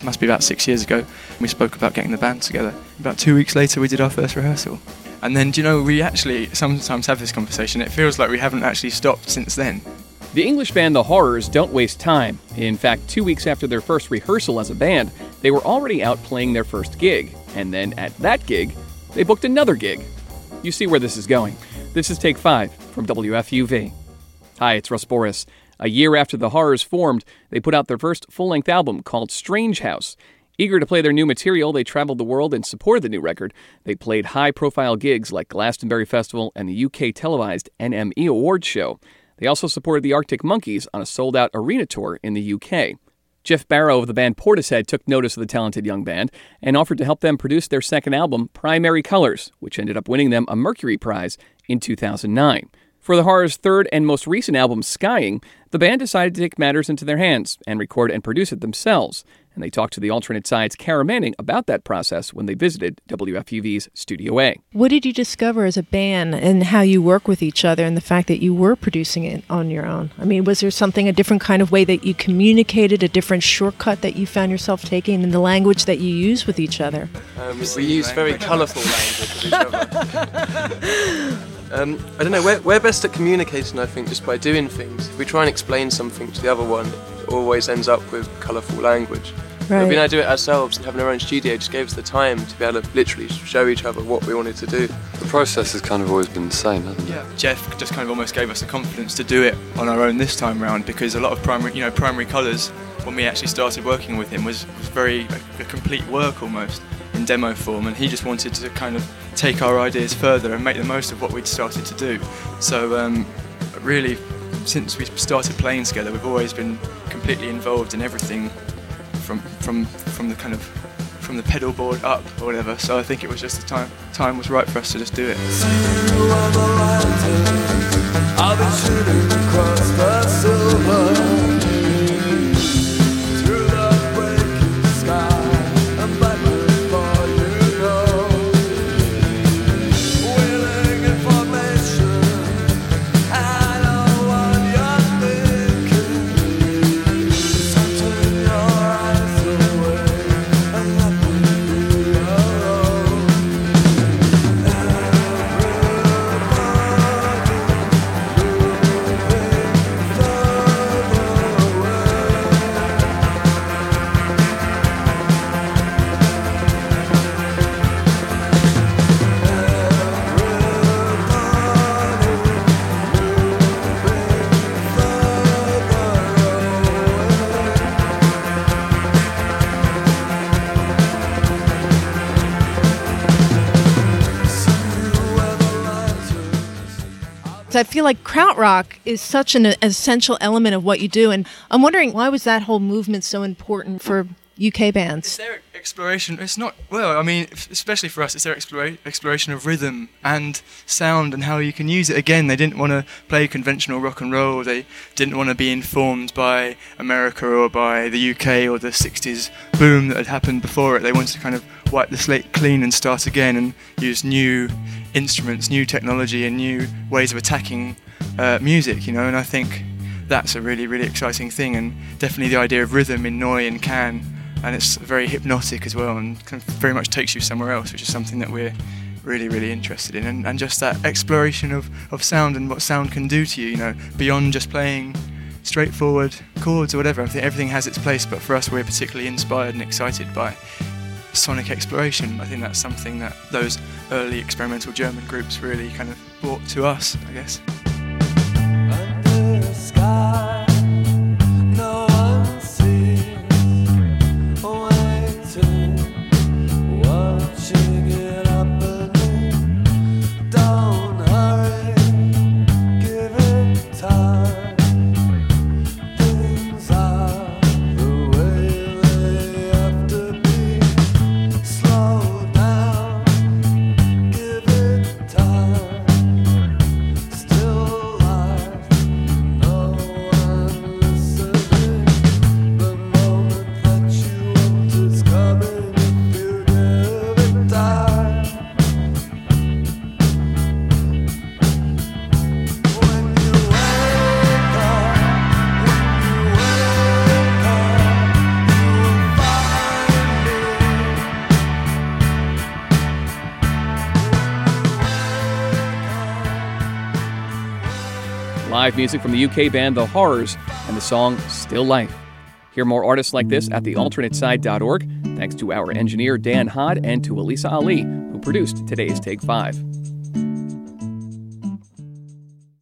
must be about 6 years ago. We spoke about getting the band together. About 2 weeks later, we did our first rehearsal. And then, we actually sometimes have this conversation. It feels like we haven't actually stopped since then. The English band The Horrors don't waste time. In fact, 2 weeks after their first rehearsal as a band, they were already out playing their first gig. And then at that gig, they booked another gig. You see where this is going. This is Take 5 from WFUV. Hi, it's Russ Boris. A year after The Horrors formed, they put out their first full-length album called Strange House. Eager to play their new material, they traveled the world and supported the new record. They played high-profile gigs like Glastonbury Festival and the UK televised NME Awards show. They also supported the Arctic Monkeys on a sold-out arena tour in the UK. Jeff Barrow of the band Portishead took notice of the talented young band and offered to help them produce their second album, Primary Colors, which ended up winning them a Mercury Prize in 2009. For The Horrors' third and most recent album, Skying, the band decided to take matters into their hands and record and produce it themselves. And they talked to the Alternate Side's Kara Manning about that process when they visited WFUV's Studio A. What did you discover as a band and how you work with each other and the fact that you were producing it on your own? I mean, was there a different kind of way that you communicated, a different shortcut that you found yourself taking in the language that you use with each other? We use very colourful language with each other. I don't know, we're best at communicating, I think, just by doing things. If we try and explain something to the other one, it always ends up with colourful language. Right. But being able to do it ourselves and having our own studio just gave us the time to be able to literally show each other what we wanted to do. The process has kind of always been the same, hasn't it? Yeah, Jeff just kind of almost gave us the confidence to do it on our own this time round, because a lot of Primary Colours, when we actually started working with him, was very a complete work almost in demo form, and he just wanted to kind of take our ideas further and make the most of what we'd started to do. So really, since we started playing together, we've always been completely involved in everything from the pedal board up or whatever. So I think it was just the time was right for us to just do it. I'll be shooting across the silver. I feel like krautrock is such an essential element of what you do, and I'm wondering, why was that whole movement so important for UK bands? It's their exploration. It's not, well, I mean, especially for us, it's their exploration of rhythm and sound and how you can use it. Again, they didn't want to play conventional rock and roll. They didn't want to be informed by America or by the UK or the 60s boom that had happened before it. They wanted to kind of wipe the slate clean and start again and use new instruments, new technology and new ways of attacking music, and I think that's a really, really exciting thing, and definitely the idea of rhythm in Neu! And Can, and it's very hypnotic as well and kind of very much takes you somewhere else, which is something that we're really, really interested in, and just that exploration of sound and what sound can do to you, beyond just playing straightforward chords or whatever. I think everything has its place, but for us we're particularly inspired and excited by sonic exploration. I think that's something that those early experimental German groups really kind of brought to us, I guess. Under the sky, no one sees, waiting, watching it happening. Don't hurry, give it time. Things are the way they have to be. Slow down, give it time. Still live music from the UK band The Horrors and the song Still Life. Hear more artists like this at thealternateside.org. Thanks to our engineer Dan Hod and to Elisa Ali, who produced today's Take 5.